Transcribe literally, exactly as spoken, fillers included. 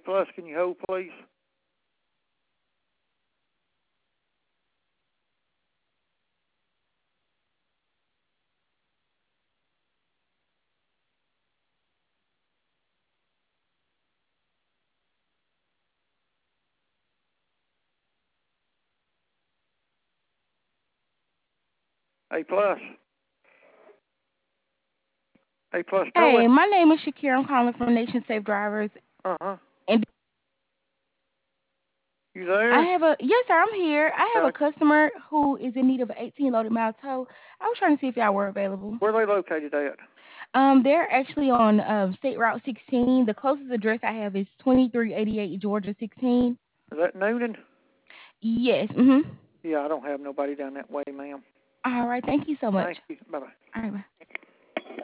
plus. Can you hold, please? A plus. A plus Hey, towing. my name is Shakira. I'm calling from Nation Safe Drivers. Uh-huh. And You I there? have a, yes, sir, I'm here. I have Uh, a customer who is in need of an eighteen loaded mile tow. I was trying to see if y'all were available. where are they located at? Um, they're actually on um, State Route sixteen. The closest address I have is twenty-three eighty-eight Georgia sixteen. Is that Noonan? Yes. Mhm. Yeah, I don't have nobody down that way, ma'am. All right. Thank you so much. Thank you. Bye-bye. All right. Bye.